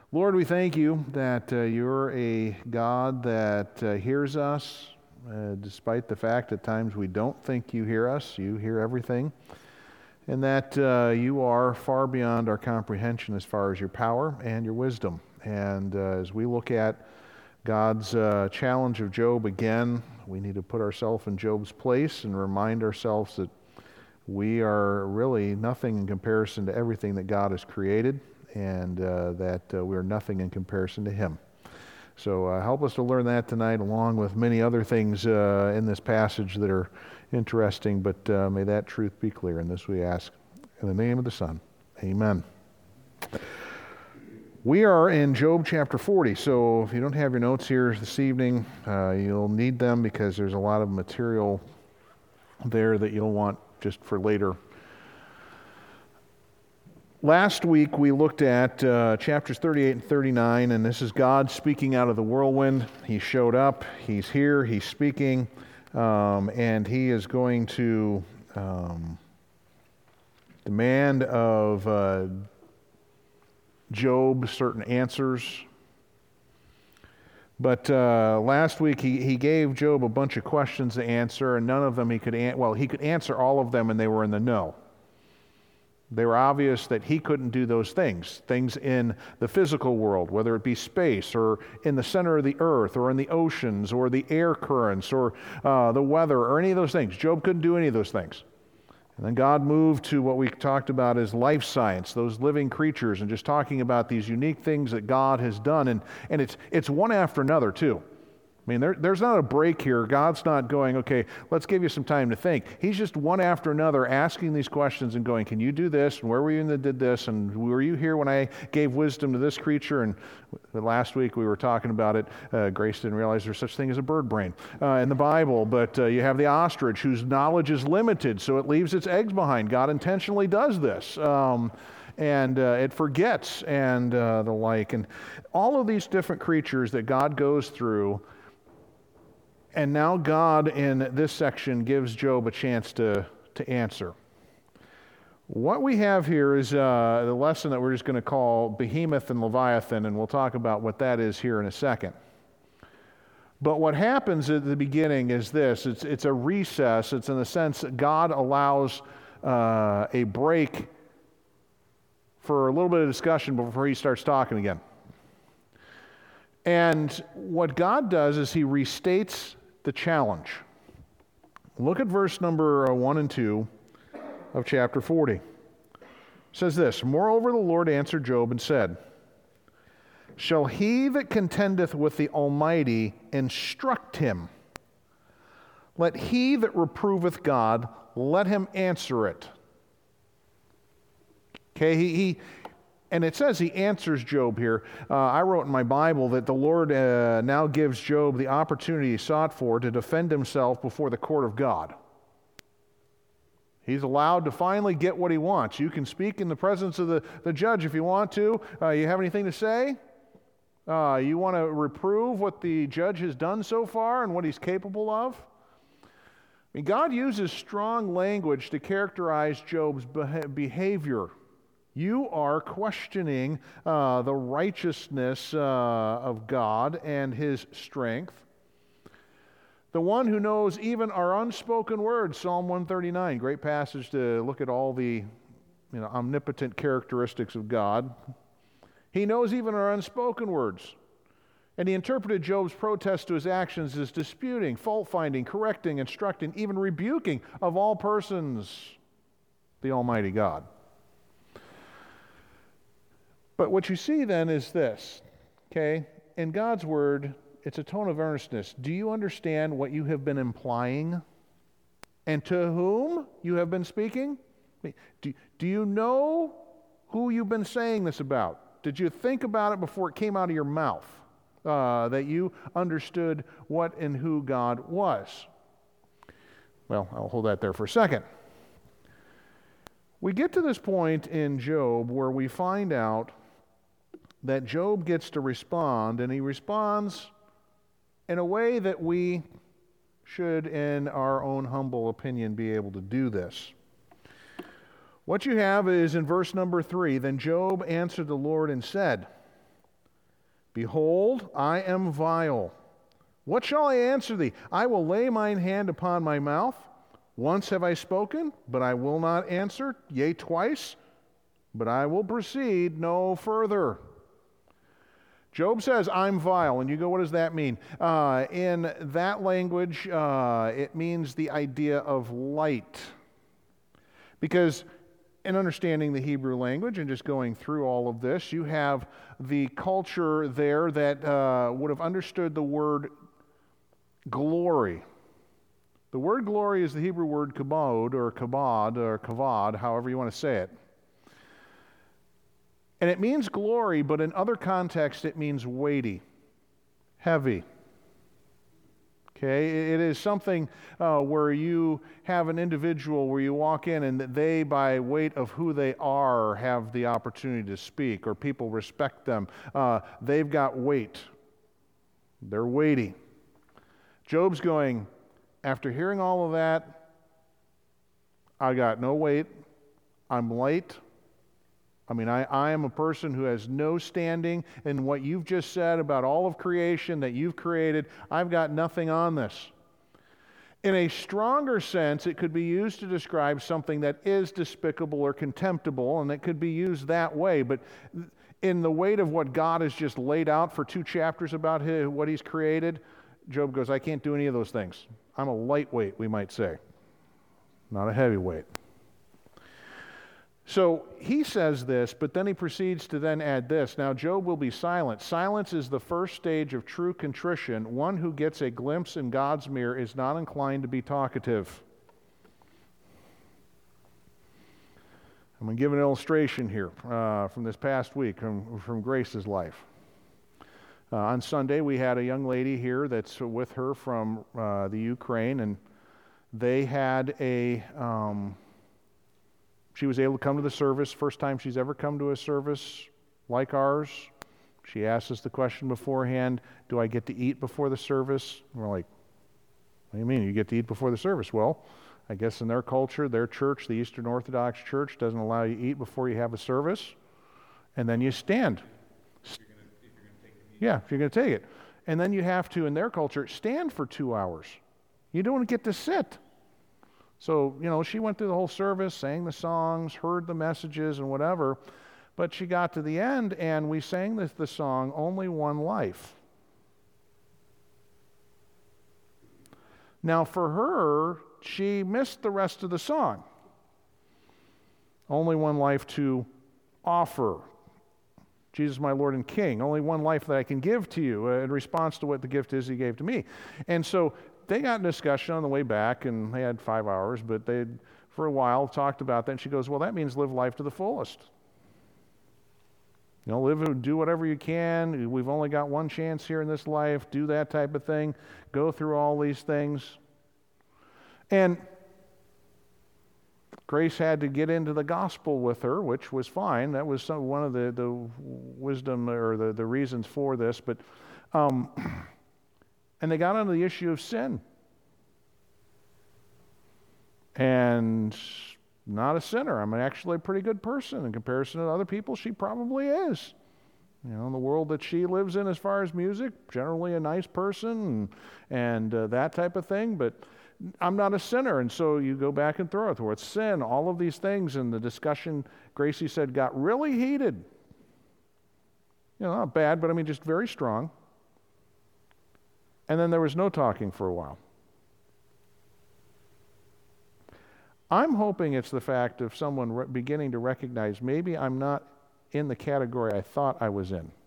Lord, we thank you that you're a God that hears us, despite the fact at times we don't think you hear us. You hear everything. And that you are far beyond our comprehension as far as your power and your wisdom. And as we look at God's challenge of Job again, we need to put ourselves in Job's place and remind ourselves that we are really nothing in comparison to everything that God has created, and that we are nothing in comparison to Him. So help us to learn that tonight, along with many other things in this passage that are interesting, but may that truth be clear. And this we ask in the name of the Son. Amen. We are in Job chapter 40, so if you don't have your notes here this evening, you'll need them because there's a lot of material there that you'll want just for later. Last week we looked at chapters 38 and 39, and this is God speaking out of the whirlwind. He showed up, He's here, He's speaking, and He is going to demand of Job certain answers. But last week he gave Job a bunch of questions to answer, and none of them he could he could answer all of them, and they were in the no. They were obvious that he couldn't do those things in the physical world, whether it be space or in the center of the earth or in the oceans or the air currents or the weather or any of those things. Job couldn't do any of those things. And then God moved to what we talked about as life science, those living creatures, and just talking about these unique things that God has done. And it's one after another, too. I mean, there's not a break here. God's not going, okay, let's give you some time to think. He's just one after another asking these questions and going, can you do this? And where were you when they did this? And were you here when I gave wisdom to this creature? And last week we were talking about it. Grace didn't realize there's such thing as a bird brain in the Bible. But you have the ostrich whose knowledge is limited, so it leaves its eggs behind. God intentionally does this. And it forgets and the like. And all of these different creatures that God goes through. And now God, in this section, gives Job a chance to answer. What we have here is the lesson that we're just going to call Behemoth and Leviathan, and we'll talk about what that is here in a second. But what happens at the beginning is this. It's a recess. It's in the sense that God allows a break for a little bit of discussion before He starts talking again. And what God does is He restates the challenge. Look at verse number 1 and 2 of chapter 40. It says this, "Moreover the Lord answered Job and said, Shall he that contendeth with the Almighty instruct him? Let he that reproveth God, let him answer it." Okay, and it says He answers Job here. I wrote in my Bible that the Lord now gives Job the opportunity he sought for to defend himself before the court of God. He's allowed to finally get what he wants. You can speak in the presence of the judge if you want to. You have anything to say? You want to reprove what the judge has done so far and what he's capable of? I mean, God uses strong language to characterize Job's behavior. You are questioning the righteousness of God and His strength. The one who knows even our unspoken words, Psalm 139, great passage to look at all the omnipotent characteristics of God. He knows even our unspoken words. And He interpreted Job's protest to his actions as disputing, fault-finding, correcting, instructing, even rebuking of all persons the Almighty God. But what you see then is this, okay? In God's Word, it's a tone of earnestness. Do you understand what you have been implying? And to whom you have been speaking? Do you know who you've been saying this about? Did you think about it before it came out of your mouth? That you understood what and who God was? Well, I'll hold that there for a second. We get to this point in Job where we find out that Job gets to respond, and he responds in a way that we should, in our own humble opinion, be able to do this. What you have is in verse number 3, "Then Job answered the Lord and said, Behold, I am vile. What shall I answer thee? I will lay mine hand upon my mouth. Once have I spoken, but I will not answer. Yea, twice, but I will proceed no further. Job says, I'm vile. And you go, what does that mean? In that language, it means the idea of light. Because in understanding the Hebrew language and just going through all of this, you have the culture there that would have understood the word glory. The word glory is the Hebrew word kabod or kavod, however you want to say it. And it means glory, but in other contexts it means weighty, heavy. Okay, it is something where you have an individual where you walk in and they, by weight of who they are, have the opportunity to speak, or people respect them. They've got weight. They're weighty. Job's going, after hearing all of that, I got no weight. I'm light. I mean, I am a person who has no standing in what you've just said about all of creation that you've created. I've got nothing on this. In a stronger sense, it could be used to describe something that is despicable or contemptible, and it could be used that way. But in the weight of what God has just laid out for 2 chapters about what He's created, Job goes, I can't do any of those things. I'm a lightweight, we might say, not a heavyweight. So he says this, but then he proceeds to then add this. Now Job will be silent. Silence is the first stage of true contrition. One who gets a glimpse in God's mirror is not inclined to be talkative. I'm going to give an illustration here from this past week from Grace's life. On Sunday, we had a young lady here that's with her from the Ukraine, and they had she was able to come to the service, first time she's ever come to a service like ours. She asked us the question beforehand, do I get to eat before the service? And we're like, what do you mean you get to eat before the service? Well, I guess in their culture, their church, the Eastern Orthodox Church, doesn't allow you to eat before you have a service, and then you stand. If you're going to take it. And then you have to, in their culture, stand for 2 hours. You don't get to sit. So, she went through the whole service, sang the songs, heard the messages and whatever, but she got to the end and we sang the song, Only One Life. Now for her, she missed the rest of the song. Only one life to offer. Jesus, my Lord and King. Only one life that I can give to you in response to what the gift is He gave to me. And so they got in discussion on the way back, and they had 5 hours, but they, for a while, talked about that. And she goes, well, that means live life to the fullest. Live and do whatever you can. We've only got one chance here in this life. Do that type of thing. Go through all these things. And Grace had to get into the gospel with her, which was fine. That was one of the wisdom or the reasons for this. But and they got onto the issue of sin. And not a sinner. I'm actually a pretty good person. In comparison to other people, she probably is. In the world that she lives in as far as music, generally a nice person and that type of thing. But I'm not a sinner. And so you go back and throw it towards sin, all of these things. And the discussion, Gracie said, got really heated. Not bad, but just very strong. And then there was no talking for a while. I'm hoping it's the fact of someone beginning to recognize maybe I'm not in the category I thought I was in.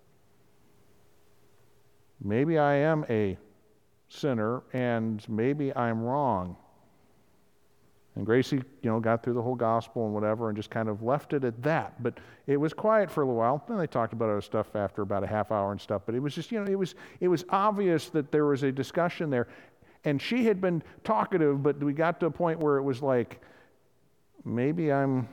Maybe I am a sinner and maybe I'm wrong. And Gracie, got through the whole gospel and whatever and just kind of left it at that. But it was quiet for a little while. Then they talked about other stuff after about a half hour and stuff. But it was just, it was obvious that there was a discussion there. And she had been talkative, but we got to a point where it was like, maybe I'm,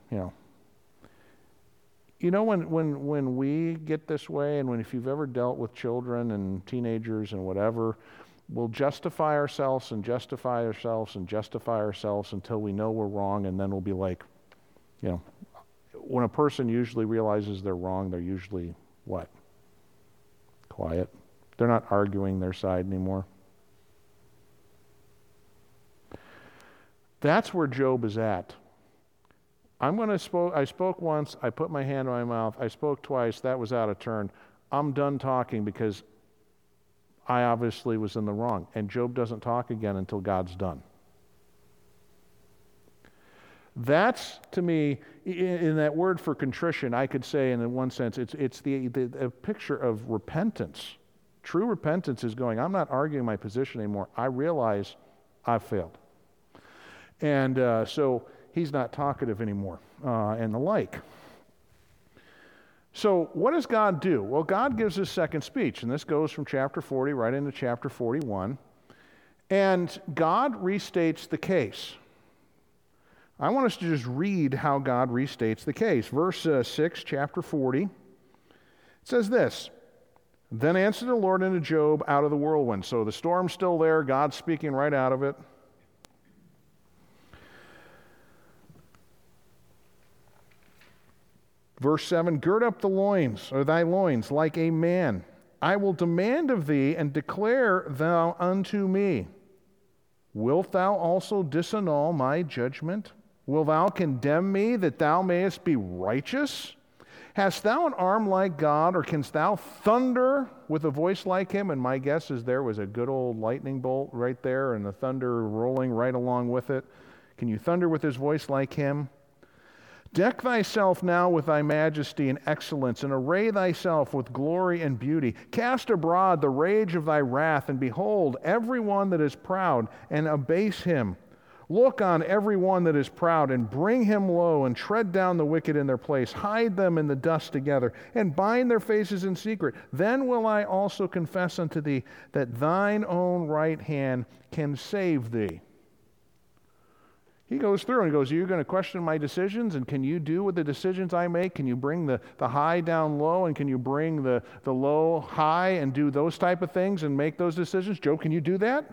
when we get this way, and if you've ever dealt with children and teenagers and whatever, we'll justify ourselves and justify ourselves and justify ourselves until we know we're wrong, and then we'll be like, when a person usually realizes they're wrong, they're usually what? quiet. They're not arguing their side anymore. That's where Job is at. I spoke once, I put my hand on my mouth, I spoke twice, that was out of turn. I'm done talking because I obviously was in the wrong. And Job doesn't talk again until God's done. That's, to me, in that word for contrition, I could say, in one sense, it's a picture of repentance. True repentance is going, I'm not arguing my position anymore. I realize I've failed. And so he's not talkative anymore, and the like. So what does God do? Well, God gives his second speech, and this goes from chapter 40 right into chapter 41. And God restates the case. I want us to just read how God restates the case. Verse 6, chapter 40, it says this, "Then answered the Lord unto Job out of the whirlwind." So the storm's still there, God's speaking right out of it. Verse 7, "Gird up the loins, or thy loins, like a man. I will demand of thee, and declare thou unto me. Wilt thou also disannul my judgment? Wilt thou condemn me, that thou mayest be righteous? Hast thou an arm like God, or canst thou thunder with a voice like him?" And my guess is there was a good old lightning bolt right there, and the thunder rolling right along with it. Can you thunder with his voice like him? "Deck thyself now with thy majesty and excellence, and array thyself with glory and beauty. Cast abroad the rage of thy wrath, and behold every one that is proud, and abase him. Look on every one that is proud, and bring him low, and tread down the wicked in their place. Hide them in the dust together, and bind their faces in secret. Then will I also confess unto thee that thine own right hand can save thee." He goes through and goes, "You're going to question my decisions, and can you do with the decisions I make? Can you bring the high down low, and can you bring the low high and do those type of things and make those decisions? Job, can you do that?"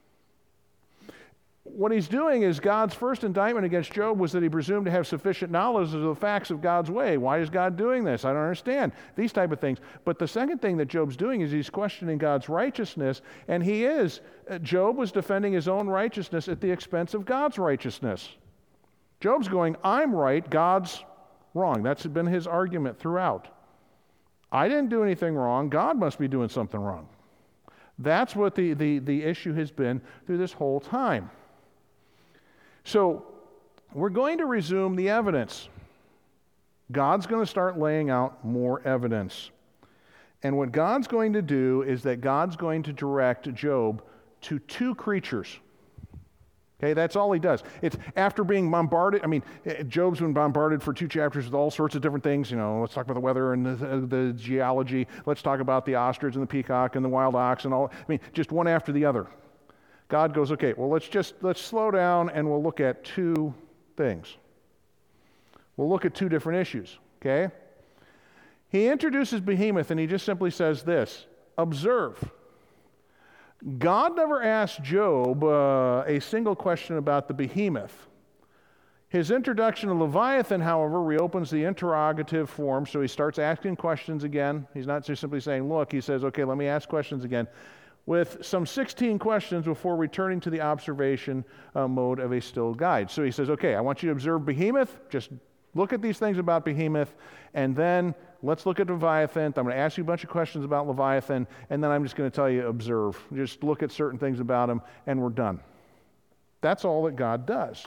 What he's doing is God's first indictment against Job was that he presumed to have sufficient knowledge of the facts of God's way. Why is God doing this? I don't understand. These type of things. But the second thing that Job's doing is he's questioning God's righteousness, and Job was defending his own righteousness at the expense of God's righteousness. Job's going, I'm right, God's wrong. That's been his argument throughout. I didn't do anything wrong. God must be doing something wrong. That's what the issue has been through this whole time. So we're going to resume the evidence. God's going to start laying out more evidence. And what God's going to do is that God's going to direct Job to two creatures. Okay, that's all he does. It's after being bombarded. Job's been bombarded for 2 chapters with all sorts of different things. Let's talk about the weather and the geology. Let's talk about the ostrich and the peacock and the wild ox and all. Just one after the other. God goes, okay, well, let's slow down and we'll look at 2 things. We'll look at 2 different issues, okay? He introduces behemoth and he just simply says this, observe. God never asked Job a single question about the behemoth. His introduction to Leviathan, however, reopens the interrogative form, so he starts asking questions again. He's not just simply saying, look, he says, okay, let me ask questions again, with some 16 questions before returning to the observation mode of a still guide. So he says, okay, I want you to observe behemoth, just look at these things about behemoth, and then let's look at Leviathan. I'm going to ask you a bunch of questions about Leviathan, and then I'm just going to tell you, observe. Just look at certain things about him, and we're done. That's all that God does.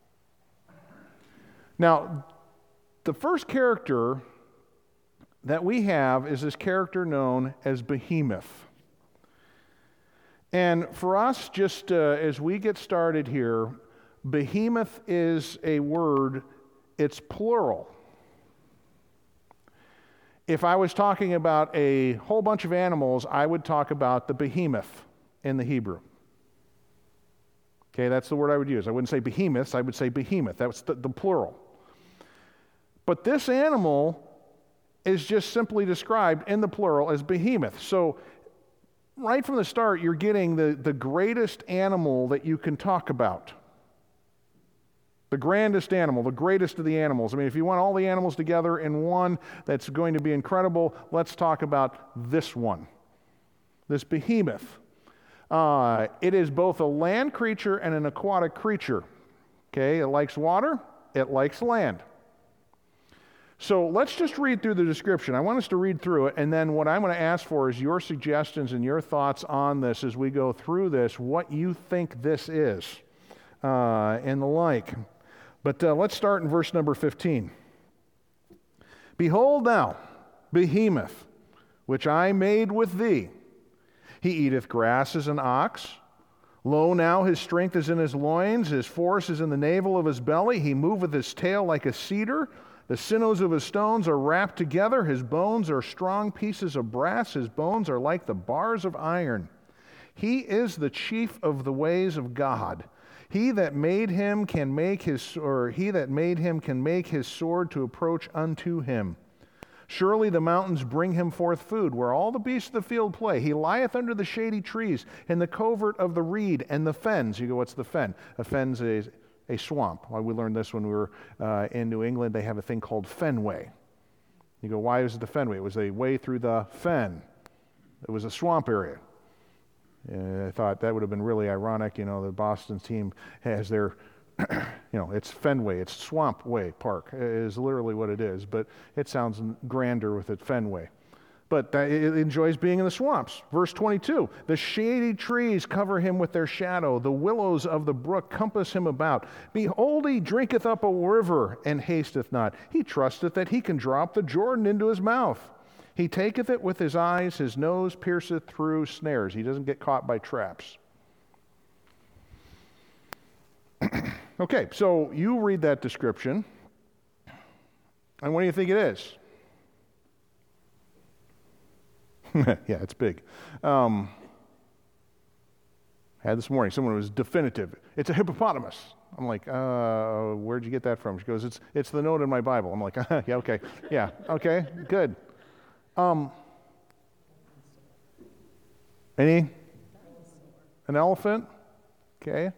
Now, the first character that we have is this character known as Behemoth. And for us, just as we get started here, Behemoth is a word, it's plural. If I was talking about a whole bunch of animals, I would talk about the behemoth in the Hebrew. Okay, that's the word I would use. I wouldn't say behemoths, I would say behemoth. That's the plural. But this animal is just simply described in the plural as behemoth. So right from the start, you're getting the greatest animal that you can talk about. The grandest animal, the greatest of the animals. If you want all the animals together in one that's going to be incredible, let's talk about this one. this behemoth. It is both a land creature and an aquatic creature. Okay, it likes water, it likes land. So let's just read through the description. I want us to read through it, and then what I'm going to ask for is your suggestions and your thoughts on this as we go through this, what you think this is, and the like. But let's start in verse number 15. Behold now, behemoth, which I made with thee. He eateth grass as an ox. Lo, now his strength is in his loins, his force is in the navel of his belly. He moveth his tail like a cedar. The sinews of his stones are wrapped together. His bones are strong pieces of brass. His bones are like the bars of iron. He is the chief of the ways of God. He that made him can make his sword to approach unto him. Surely the mountains bring him forth food, where all the beasts of the field play. He lieth under the shady trees, in the covert of the reed and the fens. You go, what's the fen? A fen's a swamp. Well, we learned this when we were in New England. They have a thing called Fenway. You go, why is it the Fenway? It was a way through the fen. It was a swamp area. I thought that would have been really ironic. You know, the Boston team has their, it's Fenway. It's Swamp Way Park is literally what it is. But it sounds grander with it, Fenway. But it enjoys being in the swamps. Verse 22, the shady trees cover him with their shadow. The willows of the brook compass him about. Behold, he drinketh up a river and hasteth not. He trusteth that he can drop the Jordan into his mouth. He taketh it with his eyes. His nose pierceth through snares. He doesn't get caught by traps. Okay, so you read that description. And what do you think it is? Yeah, it's big. Had this morning, someone was definitive. It's a hippopotamus. I'm like, where'd you get that from? She goes, it's the note in my Bible. I'm like, yeah, okay. Yeah, okay, good. An elephant? Okay.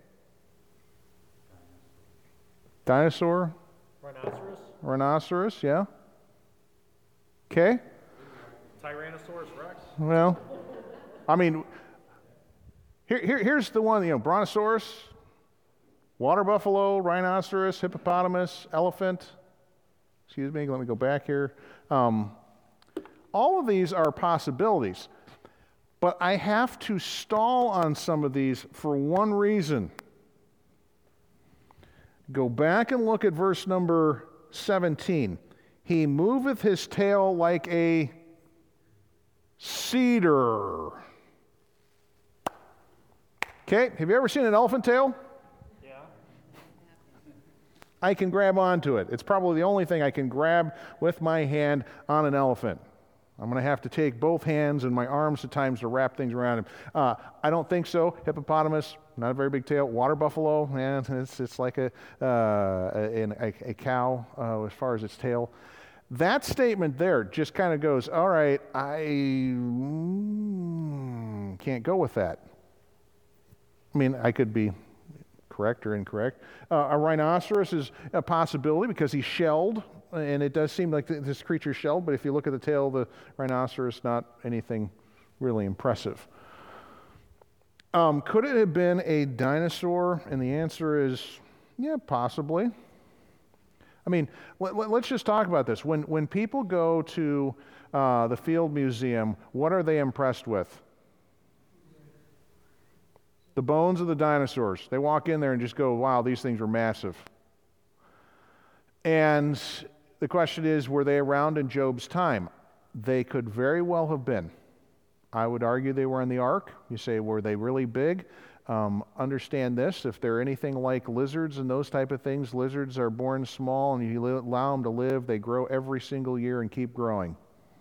Dinosaur? Rhinoceros, yeah. Okay. Tyrannosaurus Rex. Well, I mean, here's the one, brontosaurus, water buffalo, rhinoceros, hippopotamus, elephant. Excuse me, let me go back here. All of these are possibilities, but I have to stall on some of these for one reason. Go back and look at verse number 17. He moveth his tail like a cedar. Okay, have you ever seen an elephant tail? Yeah. I can grab onto it. It's probably the only thing I can grab with my hand on an elephant. I'm going to have to take both hands and my arms at times to wrap things around him. I don't think so. Hippopotamus, not a very big tail. Water buffalo, it's like a cow as far as its tail. That statement there just kind of goes, all right, I can't go with that. I mean, I could be correct or incorrect. A rhinoceros is a possibility because he's shelled, and it does seem like this creature's shelled, but if you look at the tail of the rhinoceros, not anything really impressive. Could it have been a dinosaur? And the answer is, yeah, possibly. I mean, let's just talk about this. When people go to the Field Museum, what are they impressed with? The bones of the dinosaurs. They walk in there and just go, wow, these things were massive. And the question is, were they around in Job's time? They could very well have been. I would argue they were in the ark. You say, were they really big? Understand this, if they're anything like lizards and those type of things, lizards are born small and you allow them to live, they grow every single year and keep growing.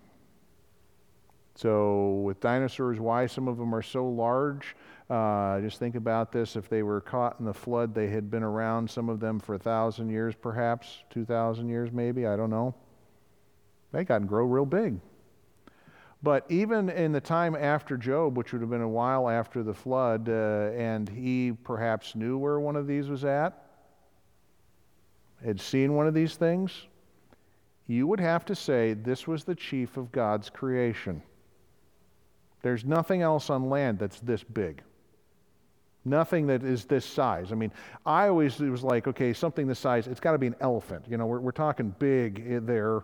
So with dinosaurs, why some of them are so large, just think about this, if they were caught in the flood, they had been around, some of them for 1,000 years perhaps, 2,000 years maybe, I don't know. They got and grow real big. But even in the time after Job, which would have been a while after the flood, and he perhaps knew where one of these was at, had seen one of these things, you would have to say this was the chief of God's creation. There's nothing else on land that's this big. Nothing that is this size. I mean, I always was like, okay, something this size, it's got to be an elephant. You know, we're talking big there,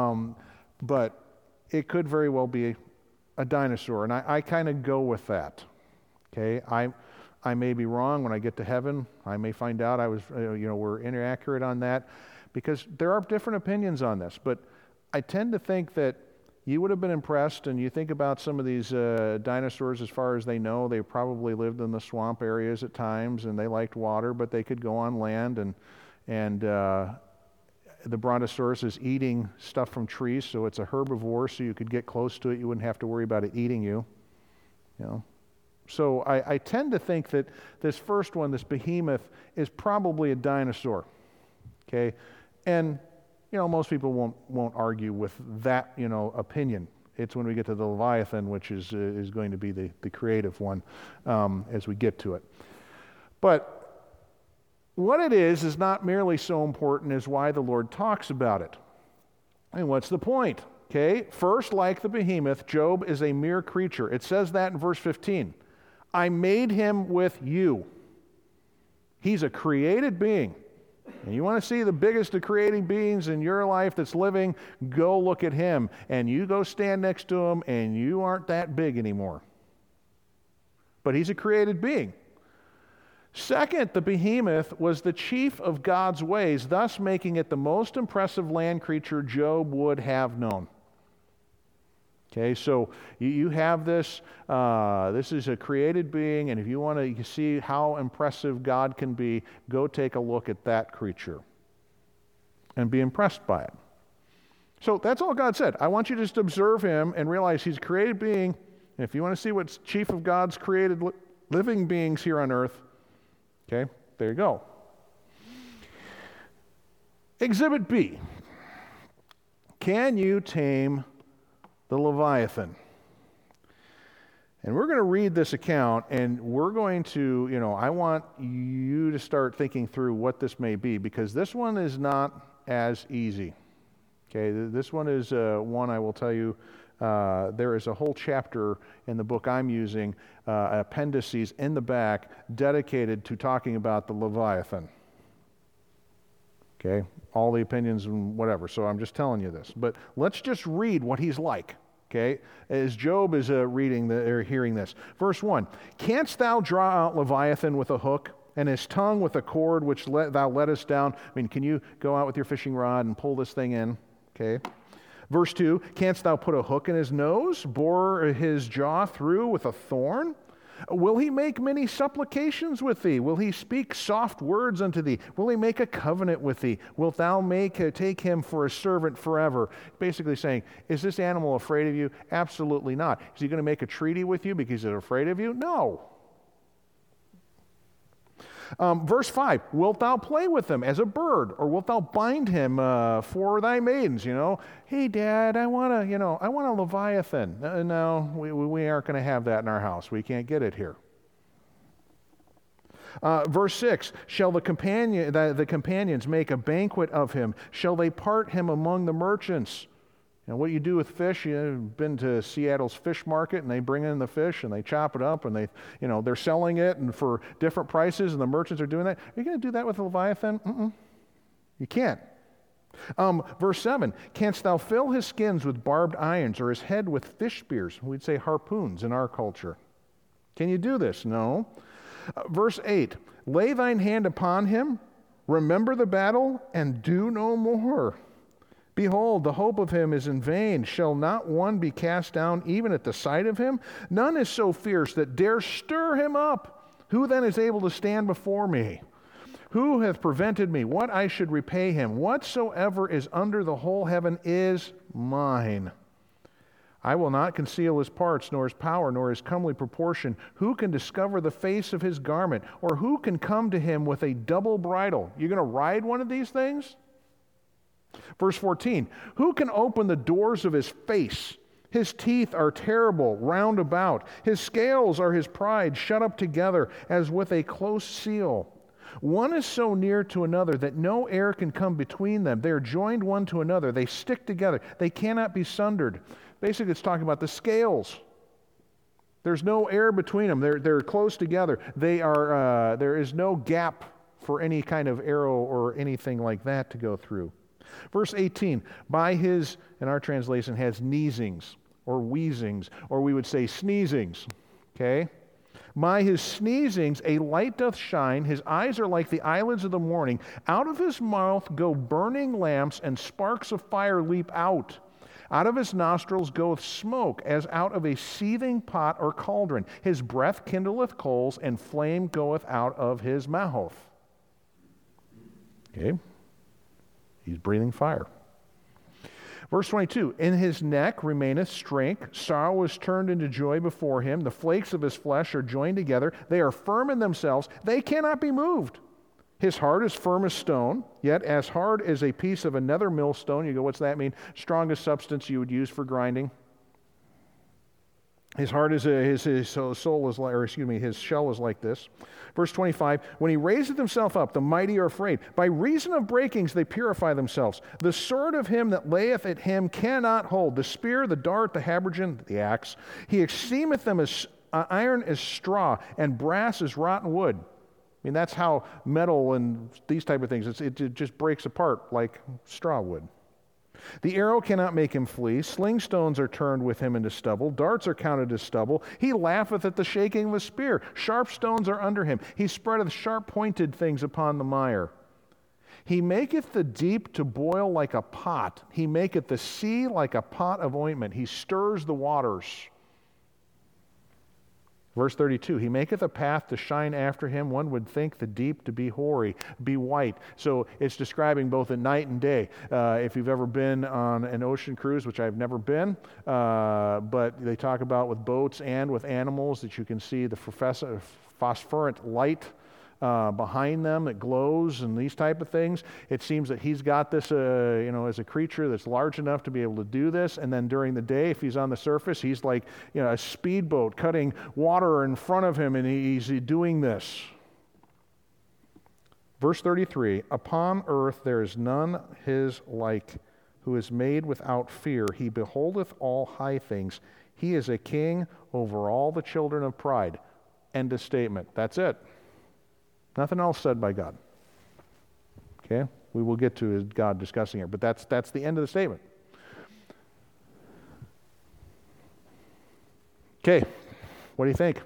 but it could very well be a dinosaur, and I kind of go with that. Okay, I may be wrong when I get to heaven. I may find out I was, we're inaccurate on that, because there are different opinions on this. But I tend to think that you would have been impressed, and you think about some of these dinosaurs as far as they know, they probably lived in the swamp areas at times, and they liked water, but they could go on land, and the Brontosaurus is eating stuff from trees, so it's a herbivore, so you could get close to it. You wouldn't have to worry about it eating you. You know. So I tend to think that this first one, this behemoth, is probably a dinosaur. Okay, and most people won't argue with that opinion. It's when we get to the Leviathan, which is going to be the creative one as we get to it. But what it is not merely so important as why the Lord talks about it. And what's the point? Okay, first, like the behemoth, Job is a mere creature. It says that in verse 15. I made him with you. He's a created being. And you want to see the biggest of creating beings in your life that's living, go look at him. And you go stand next to him, and you aren't that big anymore. But he's a created being. Second, the behemoth was the chief of God's ways, thus making it the most impressive land creature Job would have known. Okay, so you have this. This is a created being, and if you want to see how impressive God can be, go take a look at that creature and be impressed by it. So that's all God said. I want you to just observe him and realize he's a created being. And if you want to see what's chief of God's created living beings here on earth, okay, there you go. Exhibit B. Can you tame the Leviathan? And we're going to read this account, and we're going to, I want you to start thinking through what this may be, because this one is not as easy. Okay, this one is one I will tell you, there is a whole chapter in the book I'm using, appendices in the back, dedicated to talking about the Leviathan. Okay, all the opinions and whatever, so I'm just telling you this. But let's just read what he's like, okay, as Job is hearing this. Verse 1, canst thou draw out Leviathan with a hook, and his tongue with a cord which thou lettest down? I mean, can you go out with your fishing rod and pull this thing in? Okay. Verse 2, canst thou put a hook in his nose, bore his jaw through with a thorn? Will he make many supplications with thee? Will he speak soft words unto thee? Will he make a covenant with thee? Wilt thou take him for a servant forever? Basically saying, is this animal afraid of you? Absolutely not. Is he going to make a treaty with you because he's afraid of you? No. Verse 5, wilt thou play with him as a bird, or wilt thou bind him for thy maidens? Hey, Dad, I want a Leviathan. No, we aren't going to have that in our house. We can't get it here. Verse 6, shall the companions make a banquet of him? Shall they part him among the merchants? What do you do with fish? You've been to Seattle's fish market, and they bring in the fish and they chop it up, and they're selling it and for different prices, and the merchants are doing that. Are you going to do that with the Leviathan? You can't. Verse 7, canst thou fill his skins with barbed irons, or his head with fish spears? We'd say harpoons in our culture. Can you do this? No. Verse 8, lay thine hand upon him, remember the battle, and do no more. Behold, the hope of him is in vain. Shall not one be cast down even at the sight of him? None is so fierce that dare stir him up. Who then is able to stand before me? Who hath prevented me? What I should repay him? Whatsoever is under the whole heaven is mine. I will not conceal his parts, nor his power, nor his comely proportion. Who can discover the face of his garment? Or who can come to him with a double bridle? You're going to ride one of these things? Verse 14, who can open the doors of his face? His teeth are terrible round about. His scales are his pride, shut up together as with a close seal. One is so near to another that no air can come between them. They are joined one to another. They stick together. They cannot be sundered. Basically, it's talking about the scales. There's no air between them. They're close together. There is no gap for any kind of arrow or anything like that to go through. Verse 18, by his, in our translation, has sneezings or wheezings, or we would say sneezings. Okay? By his sneezings a light doth shine, his eyes are like the eyelids of the morning. Out of his mouth go burning lamps, and sparks of fire leap out. Out of his nostrils goeth smoke, as out of a seething pot or cauldron. His breath kindleth coals, and flame goeth out of his mouth. Okay? He's breathing fire. Verse 22, in his neck remaineth strength. Sorrow is turned into joy before him. The flakes of his flesh are joined together. They are firm in themselves. They cannot be moved. His heart is firm as stone, yet as hard as a piece of another millstone. You go, what's that mean? Strongest substance you would use for grinding. His heart is his soul is like, or excuse me, his shell is like this. Verse 25, when he raiseth himself up, the mighty are afraid. By reason of breakings they purify themselves. The sword of him that layeth at him cannot hold. The spear, the dart, the habergeon, the axe. He esteemeth them as iron as straw, and brass as rotten wood. I mean, that's how metal and these type of things, it just breaks apart like straw would. The arrow cannot make him flee. Sling stones are turned with him into stubble. Darts are counted as stubble. He laugheth at the shaking of a spear. Sharp stones are under him. He spreadeth sharp-pointed things upon the mire. He maketh the deep to boil like a pot. He maketh the sea like a pot of ointment. He stirs the waters. Verse 32, he maketh a path to shine after him. One would think the deep to be hoary, be white. So it's describing both at night and day. If you've ever been on an ocean cruise, which I've never been, but they talk about with boats and with animals that you can see the phosphorescent light behind them that glows and these type of things. It seems that he's got this, as a creature that's large enough to be able to do this. And then during the day, if he's on the surface, he's like, a speedboat cutting water in front of him, and he's doing this. Verse 33, upon earth there is none his like, who is made without fear. He beholdeth all high things. He is a king over all the children of pride. End of statement. That's it. Nothing else said by God. Okay? We will get to God discussing it, but that's the end of the statement. Okay, what do you think?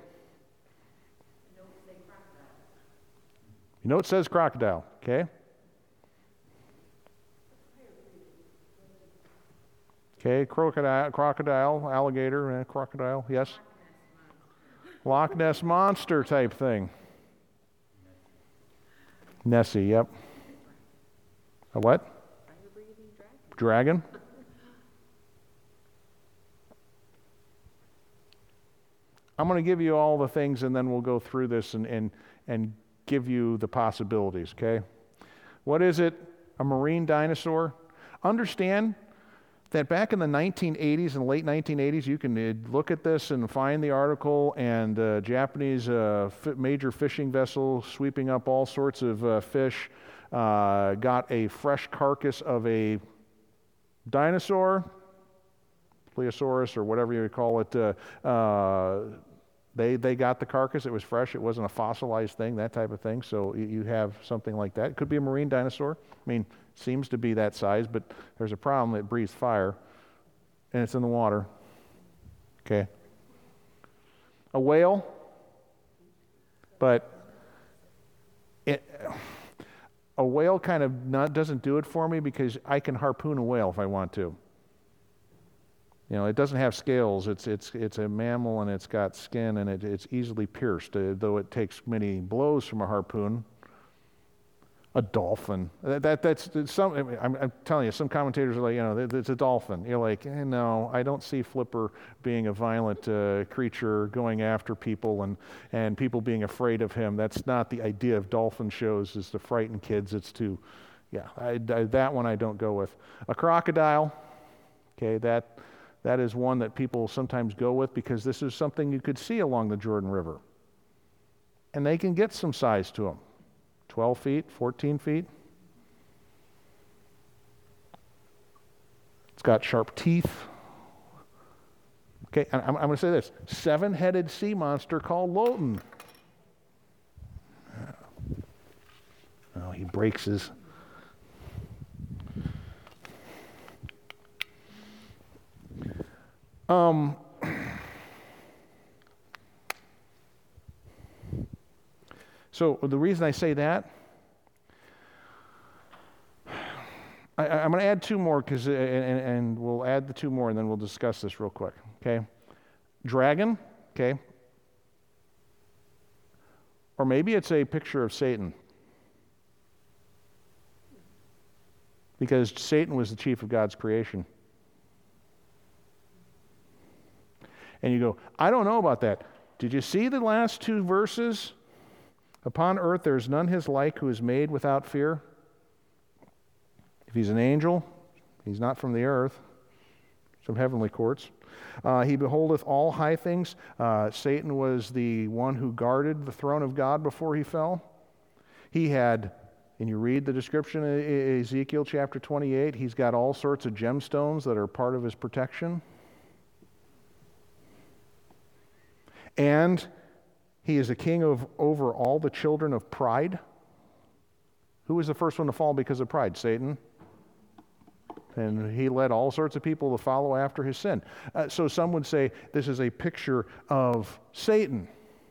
You know it says crocodile, okay? Okay, crocodile, alligator, crocodile, yes? Loch Ness Monster type thing. Nessie, yep. A what? Dragon? I'm going to give you all the things, and then we'll go through this and give you the possibilities, okay? What is it? A marine dinosaur? Understand that back in the 1980s and late 1980s, you can look at this and find the article, and Japanese major fishing vessel sweeping up all sorts of fish got a fresh carcass of a dinosaur, Plesiosaurus or whatever you call it. They got the carcass. It was fresh. It wasn't a fossilized thing, that type of thing. So you have something like that. It could be a marine dinosaur. I mean, seems to be that size, but there's a problem. It breathes fire, and it's in the water. Okay. A whale, but a whale kind of doesn't do it for me, because I can harpoon a whale if I want to. It doesn't have scales. It's a mammal, and it's got skin, and it's easily pierced, though it takes many blows from a harpoon. A dolphin. That's some. I'm telling you, some commentators are like, it's a dolphin. You're like, no, I don't see Flipper being a violent creature going after people and people being afraid of him. That's not the idea of dolphin shows, is to frighten kids. It's to, that one I don't go with. A crocodile. Okay, that is one that people sometimes go with, because this is something you could see along the Jordan River. And they can get some size to them. 12 feet, 14 feet. It's got sharp teeth. Okay, and I'm going to say this. 7-headed sea monster called Lotan. Oh, he breaks his... So the reason I say that, I'm going to add 2 more, and we'll add the 2 more, and then we'll discuss this real quick. Okay, dragon. Okay, or maybe it's a picture of Satan, because Satan was the chief of God's creation. And you go, I don't know about that. Did you see the last 2 verses? Upon earth there is none his like who is made without fear. If he's an angel, he's not from the earth, some heavenly courts. He beholdeth all high things. Satan was the one who guarded the throne of God before he fell. He had, and you read the description in Ezekiel chapter 28, he's got all sorts of gemstones that are part of his protection. And he is a king over all the children of pride. Who was the first one to fall because of pride? Satan. And he led all sorts of people to follow after his sin. So some would say this is a picture of Satan.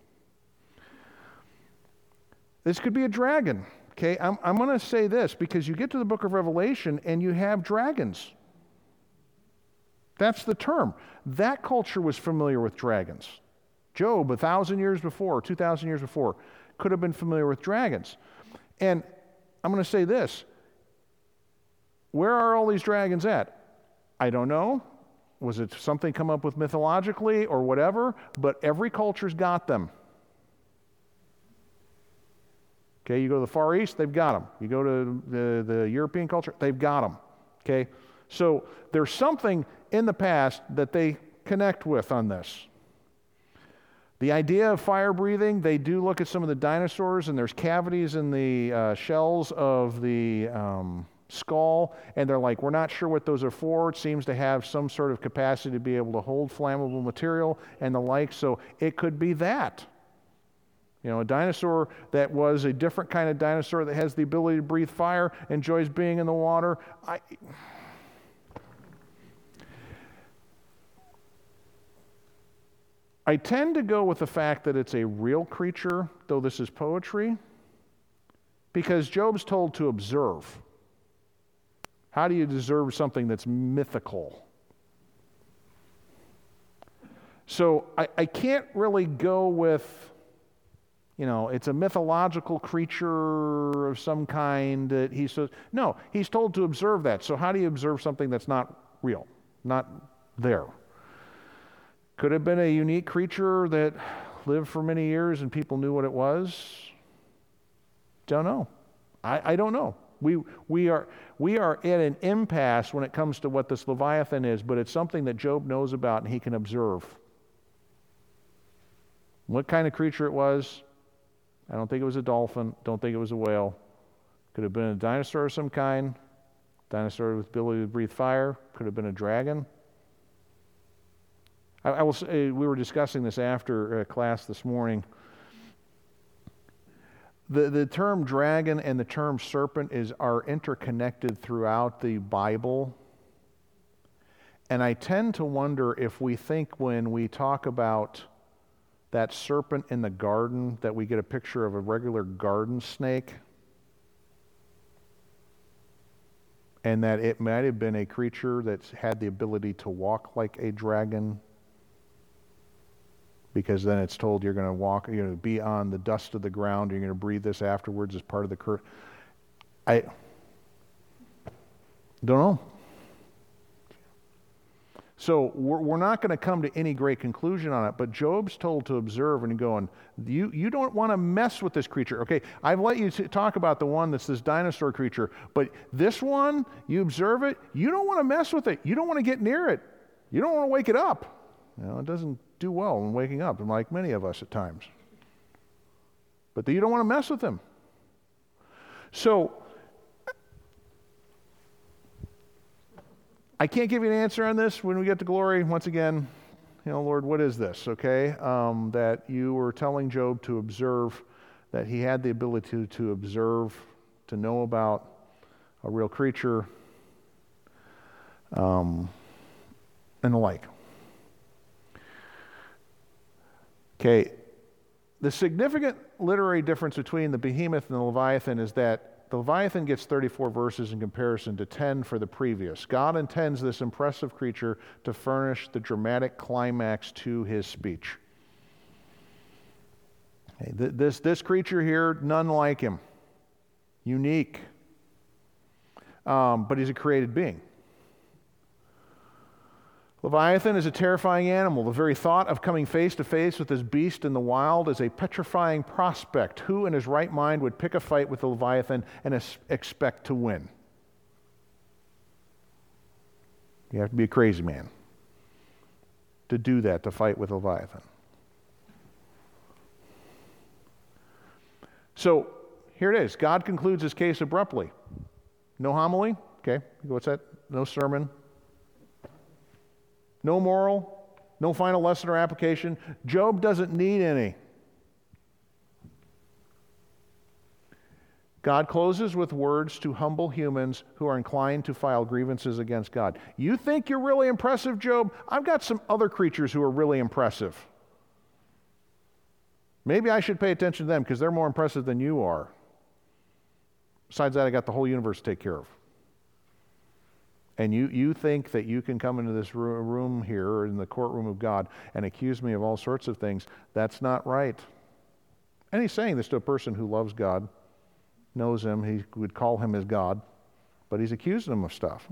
This could be a dragon. Okay, I'm going to say this because you get to the book of Revelation and you have dragons. That's the term. That culture was familiar with dragons. Job, 1,000 years before, 2,000 years before, could have been familiar with dragons. And I'm going to say this. Where are all these dragons at? I don't know. Was it something come up with mythologically or whatever? But every culture's got them. Okay, you go to the Far East, they've got them. You go to the European culture, they've got them. Okay, so there's something in the past that they connect with on this. The idea of fire breathing, they do look at some of the dinosaurs, and there's cavities in the shells of the skull, and they're like, we're not sure what those are for. It seems to have some sort of capacity to be able to hold flammable material and the like, so it could be that. You know, a dinosaur that was a different kind of dinosaur that has the ability to breathe fire, enjoys being in the water. I tend to go with the fact that it's a real creature, though this is poetry, because Job's told to observe. How do you observe something that's mythical? So I can't really go with, you know, it's a mythological creature of some kind that he says. No, he's told to observe that. So how do you observe something that's not real, not there? Could have been a unique creature that lived for many years and people knew what it was. Don't know. I don't know. We are at an impasse when it comes to what this Leviathan is, but it's something that Job knows about and he can observe. What kind of creature it was, I don't think it was a dolphin, don't think it was a whale. Could have been a dinosaur of some kind, dinosaur with the ability to breathe fire, could have been a dragon. I will say, we were discussing this after class this morning. The term dragon and the term serpent are interconnected throughout the Bible. And I tend to wonder if we think when we talk about that serpent in the garden that we get a picture of a regular garden snake, and that it might have been a creature that's had the ability to walk like a dragon, because then it's told you're going to walk, you're going to be on the dust of the ground, you're going to breathe this afterwards as part of the curse. I don't know. So we're not going to come to any great conclusion on it, but Job's told to observe and going, you don't want to mess with this creature. Okay, I've let you talk about the one that's this dinosaur creature, but this one, you observe it, you don't want to mess with it. You don't want to get near it. You don't want to wake it up. You know, it doesn't do well in waking up, and like many of us at times. But you don't want to mess with them. So, I can't give you an answer on this when we get to glory. Once again, Lord, what is this, okay? That you were telling Job to observe, that he had the ability to observe, to know about a real creature, and the like. Okay, the significant literary difference between the behemoth and the Leviathan is that the Leviathan gets 34 verses in comparison to 10 for the previous. God intends this impressive creature to furnish the dramatic climax to his speech. Okay, this creature here, none like him. Unique. But he's a created being. Leviathan is a terrifying animal. The very thought of coming face to face with this beast in the wild is a petrifying prospect. Who in his right mind would pick a fight with the Leviathan and expect to win? You have to be a crazy man to do that, to fight with Leviathan. So here it is. God concludes his case abruptly. No homily. Okay, what's that? No sermon. No moral, no final lesson or application. Job doesn't need any. God closes with words to humble humans who are inclined to file grievances against God. You think you're really impressive, Job? I've got some other creatures who are really impressive. Maybe I should pay attention to them because they're more impressive than you are. Besides that, I got the whole universe to take care of. And you think that you can come into this room here, or in the courtroom of God, and accuse me of all sorts of things. That's not right. And he's saying this to a person who loves God, knows him, he would call him his God, but he's accusing him of stuff.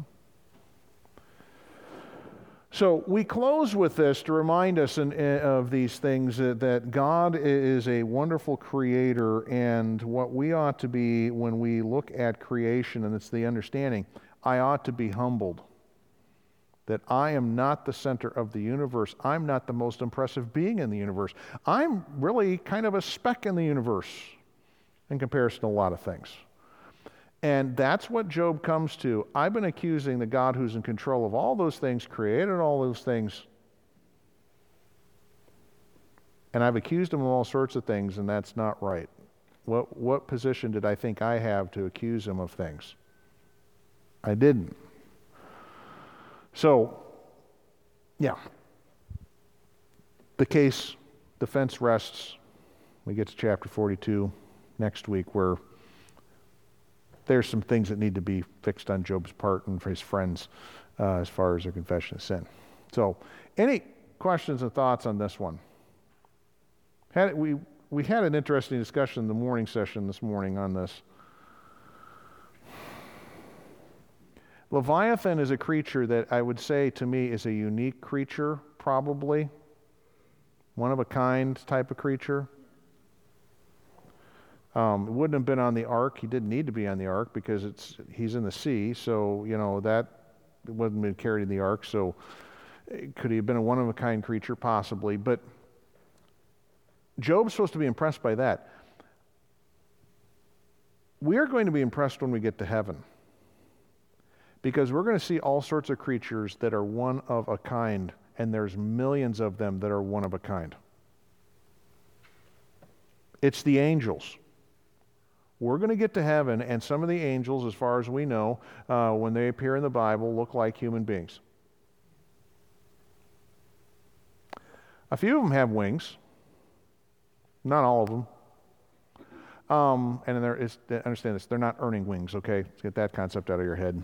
So we close with this to remind us of these things, that God is a wonderful creator, and what we ought to be when we look at creation, and it's the understanding, I ought to be humbled that I am not the center of the universe. I'm not the most impressive being in the universe. I'm really kind of a speck in the universe in comparison to a lot of things. And that's what Job comes to. I've been accusing the God who's in control of all those things, created all those things, and I've accused him of all sorts of things, and that's not right. What position did I think I have to accuse him of things? I didn't. So, yeah. The case, defense rests. We get to chapter 42 next week, where there's some things that need to be fixed on Job's part and for his friends as far as their confession of sin. So, any questions and thoughts on this one? We had an interesting discussion in the morning session this morning on this. Leviathan is a creature that I would say to me is a unique creature, probably. One of a kind type of creature. It wouldn't have been on the ark. He didn't need to be on the ark because he's in the sea, so that wasn't been carried in the ark. So could he have been a one of a kind creature? Possibly, but Job's supposed to be impressed by that. We are going to be impressed when we get to heaven, because we're going to see all sorts of creatures that are one of a kind, and there's millions of them that are one of a kind. It's the angels. We're going to get to heaven, and some of the angels, as far as we know, when they appear in the Bible, look like human beings. A few of them have wings. Not all of them. And understand this, they're not earning wings, okay? Let's get that concept out of your head.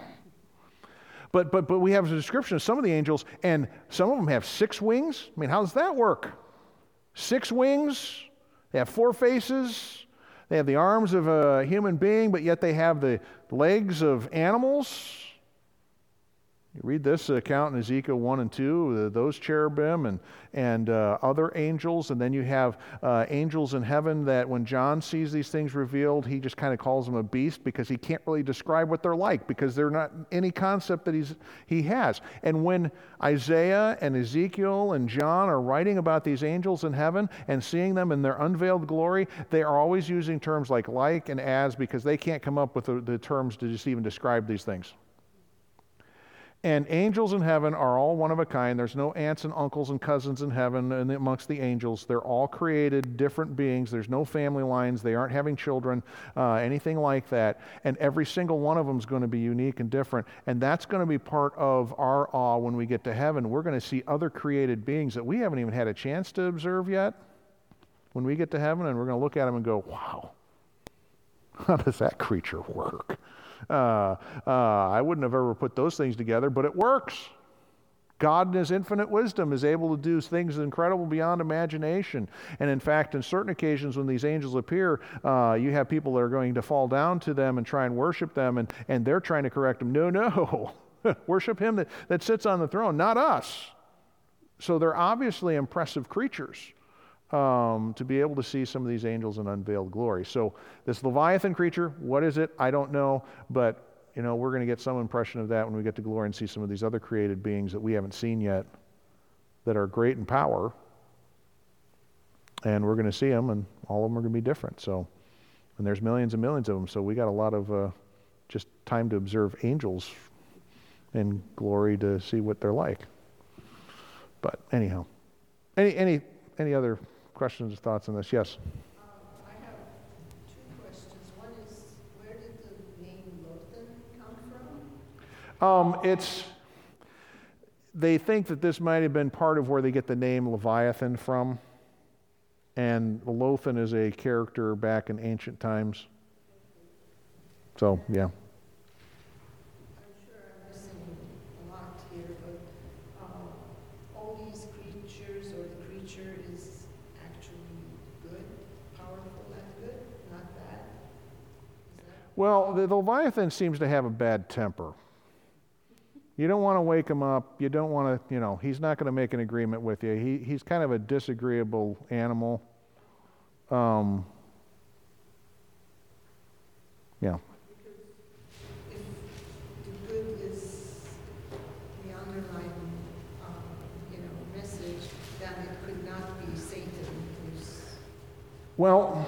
But we have a description of some of the angels, and some of them have 6 wings. I mean, how does that work? 6 wings, they have 4 faces, they have the arms of a human being, but yet they have the legs of animals. You read this account in Ezekiel 1 and 2, those cherubim and other angels, and then you have angels in heaven that when John sees these things revealed, he just kind of calls them a beast because he can't really describe what they're like because they're not any concept that he has. And when Isaiah and Ezekiel and John are writing about these angels in heaven and seeing them in their unveiled glory, they are always using terms like and as because they can't come up with the terms to just even describe these things. And angels in heaven are all one of a kind. There's no aunts and uncles and cousins in heaven and amongst the angels. They're all created different beings. There's no family lines. They aren't having children, anything like that. And every single one of them is going to be unique and different. And that's going to be part of our awe when we get to heaven. We're going to see other created beings that we haven't even had a chance to observe yet when we get to heaven, and we're going to look at them and go, wow, how does that creature work? I wouldn't have ever put those things together, but it works. God in His infinite wisdom is able to do things incredible beyond imagination. And in fact, in certain occasions when these angels appear, you have people that are going to fall down to them and try and worship them, and they're trying to correct them. No. Worship Him that sits on the throne, not us. So they're obviously impressive creatures. To be able to see some of these angels in unveiled glory. So this Leviathan creature, what is it? I don't know, but we're going to get some impression of that when we get to glory and see some of these other created beings that we haven't seen yet that are great in power. And we're going to see them, and all of them are going to be different. So, and there's millions and millions of them, so we got a lot of just time to observe angels in glory to see what they're like. But anyhow, any other questions or thoughts on this? Yes? I have two questions. One is, where did the name Lothan come from? They think that this might have been part of where they get the name Leviathan from. And Lothan is a character back in ancient times. So, yeah. I'm sure I'm missing a lot here, but all these creatures, or the creature is actually good, powerful and good, not bad? Well, the Leviathan seems to have a bad temper. You don't want to wake him up. You don't want to, he's not going to make an agreement with you. He's kind of a disagreeable animal. Yeah. Because if the good is the underlying, message, then it could not be Satan who's... Well,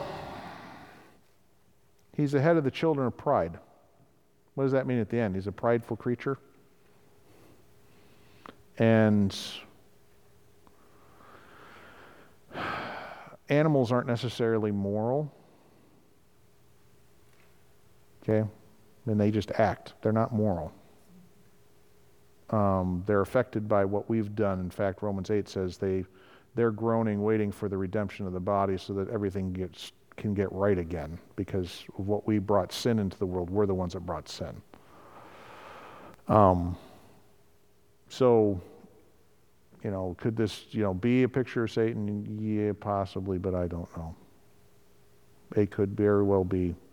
he's the head of the children of pride. What does that mean at the end? He's a prideful creature. And animals aren't necessarily moral. Okay? And they just act. They're not moral. They're affected by what we've done. In fact, Romans 8 says they're groaning, waiting for the redemption of the body so that everything can get right again. Because of what we brought sin into the world, we're the ones that brought sin. So, could this, be a picture of Satan? Yeah, possibly, but I don't know. It could very well be.